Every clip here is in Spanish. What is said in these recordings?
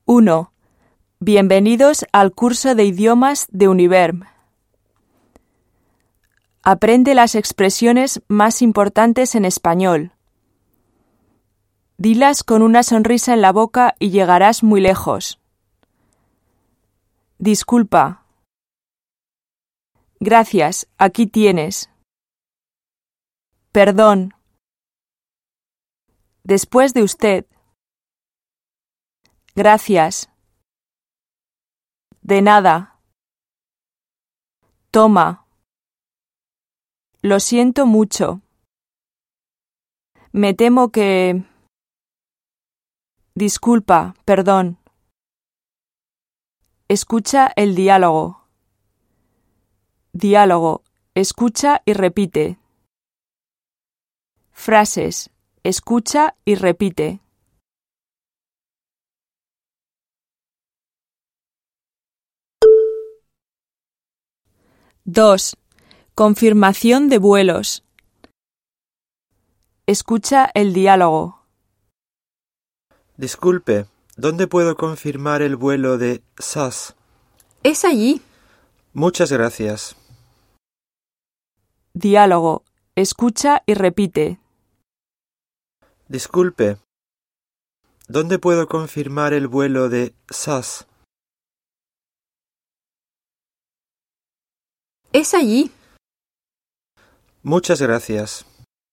1. Bienvenidos al curso de idiomas de Univerm. Aprende las expresiones más importantes en español. Dilas con una sonrisa en la boca y llegarás muy lejos. Disculpa. Gracias, aquí tienes. Perdón. Después de usted. Gracias. De nada. Toma. Lo siento mucho. Me temo que... Disculpa, perdón. Escucha el diálogo. Diálogo. Escucha y repite. Frases. Escucha y repite. Dos. Confirmación de vuelos. Escucha el diálogo. Disculpe, ¿dónde puedo confirmar el vuelo de SAS? Es allí. Muchas gracias. Diálogo. Escucha y repite. Disculpe, ¿dónde puedo confirmar el vuelo de SAS? Es allí. Muchas gracias.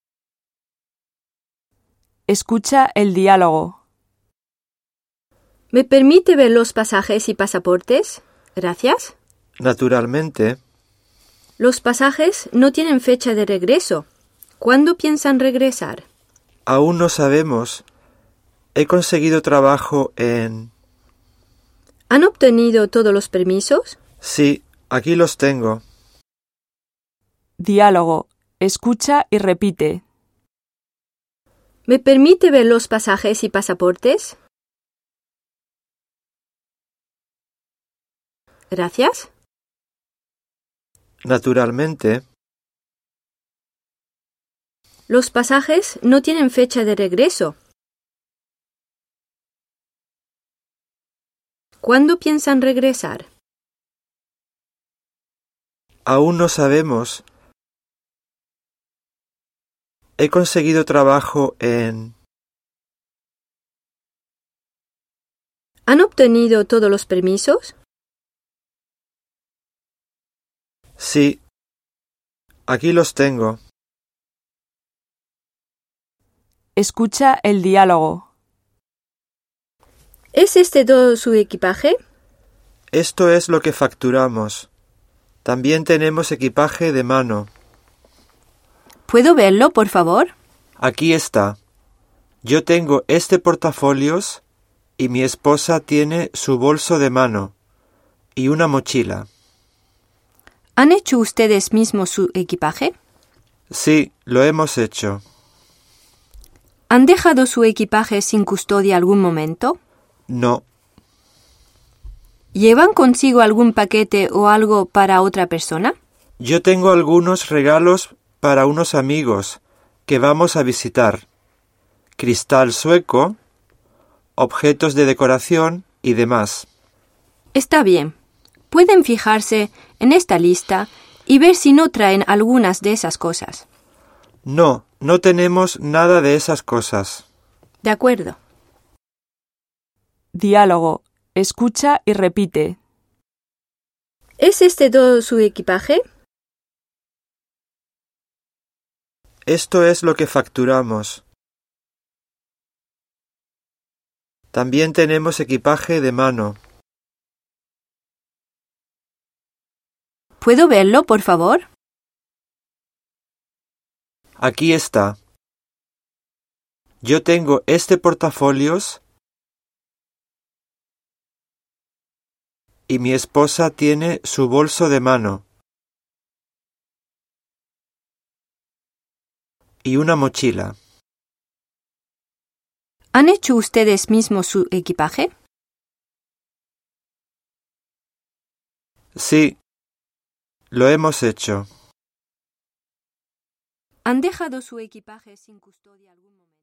Escucha el diálogo. ¿Me permite ver los pasajes y pasaportes? Gracias. Naturalmente. Los pasajes no tienen fecha de regreso. ¿Cuándo piensan regresar? Aún no sabemos. He conseguido trabajo en... ¿Han obtenido todos los permisos? Sí, aquí los tengo. Diálogo. Escucha y repite. ¿Me permite ver los pasajes y pasaportes? Gracias. Naturalmente. Los pasajes no tienen fecha de regreso. ¿Cuándo piensan regresar? Aún no sabemos. He conseguido trabajo en... ¿Han obtenido todos los permisos? Sí, aquí los tengo. Escucha el diálogo. ¿Es este todo su equipaje? Esto es lo que facturamos. También tenemos equipaje de mano. ¿Puedo verlo, por favor? Aquí está. Yo tengo este portafolios y mi esposa tiene su bolso de mano y una mochila. ¿Han hecho ustedes mismos su equipaje? Sí, lo hemos hecho. ¿Han dejado su equipaje sin custodia algún momento? No, ¿Llevan consigo algún paquete o algo para otra persona? yo tengo algunos regalos para unos amigos que vamos a visitar. Cristal sueco, objetos de decoración y demás. Está bien. Pueden fijarse en esta lista y ver si no traen algunas de esas cosas. No, no tenemos nada de esas cosas. De acuerdo. Diálogo. Escucha y repite. ¿Es este todo su equipaje? Esto es lo que facturamos. También tenemos equipaje de mano. ¿Puedo verlo, por favor? Aquí está. Yo tengo este portafolios y mi esposa tiene su bolso de mano y una mochila. ¿Han hecho ustedes mismos su equipaje? Sí, lo hemos hecho. ¿Han dejado su equipaje sin custodia algún momento?